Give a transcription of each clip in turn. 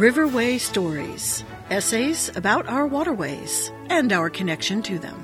Riverway Stories, essays about our waterways and our connection to them.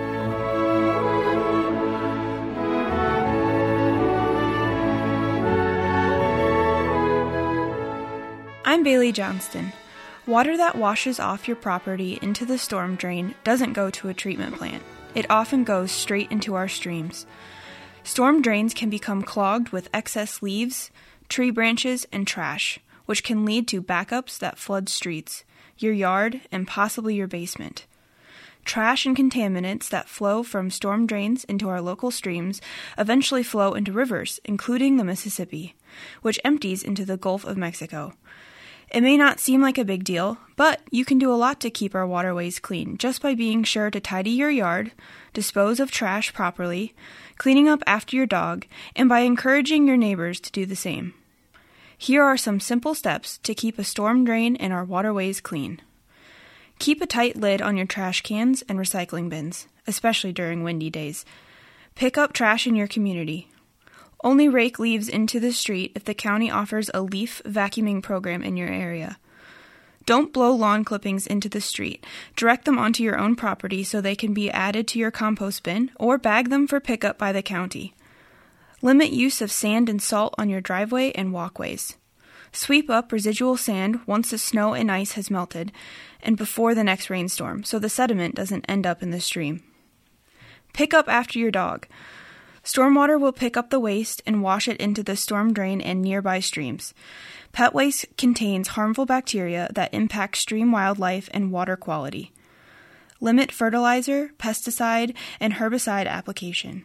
I'm Bailey Johnston. Water that washes off your property into the storm drain doesn't go to a treatment plant. It often goes straight into our streams. Storm drains can become clogged with excess leaves, tree branches, and trash, which can lead to backups that flood streets, your yard, and possibly your basement. Trash and contaminants that flow from storm drains into our local streams eventually flow into rivers, including the Mississippi, which empties into the Gulf of Mexico. It may not seem like a big deal, but you can do a lot to keep our waterways clean just by being sure to tidy your yard, dispose of trash properly, cleaning up after your dog, and by encouraging your neighbors to do the same. Here are some simple steps to keep a storm drain and our waterways clean. Keep a tight lid on your trash cans and recycling bins, especially during windy days. Pick up trash in your community. Only rake leaves into the street if the county offers a leaf vacuuming program in your area. Don't blow lawn clippings into the street. Direct them onto your own property so they can be added to your compost bin or bag them for pickup by the county. Limit use of sand and salt on your driveway and walkways. Sweep up residual sand once the snow and ice has melted and before the next rainstorm so the sediment doesn't end up in the stream. Pick up after your dog. Stormwater will pick up the waste and wash it into the storm drain and nearby streams. Pet waste contains harmful bacteria that impact stream wildlife and water quality. Limit fertilizer, pesticide, and herbicide application.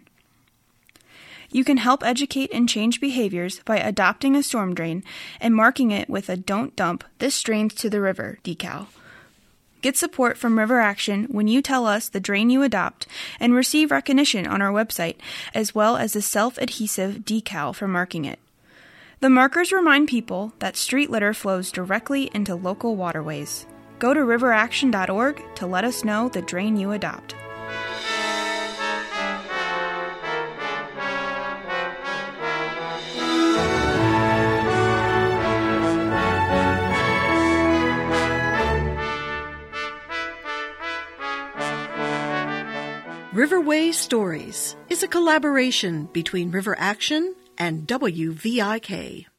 You can help educate and change behaviors by adopting a storm drain and marking it with a "Don't Dump, This Drains to the River" decal. Get support from River Action when you tell us the drain you adopt and receive recognition on our website as well as a self-adhesive decal for marking it. The markers remind people that street litter flows directly into local waterways. Go to riveraction.org to let us know the drain you adopt. Riverway Stories is a collaboration between River Action and WVIK.